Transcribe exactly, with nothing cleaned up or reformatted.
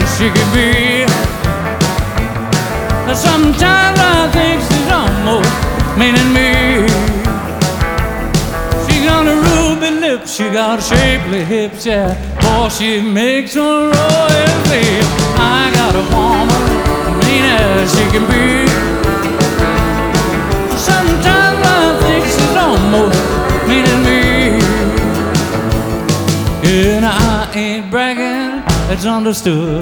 as she can be. Sometimes I think she's almost meaning me. She got a ruby lips, she got shapely hips, yeah. Boy, she makes a royalty. I got a woman, mean as she can be. Sometimes I think she's almost meaning me. And I ain't bragging, it's understood.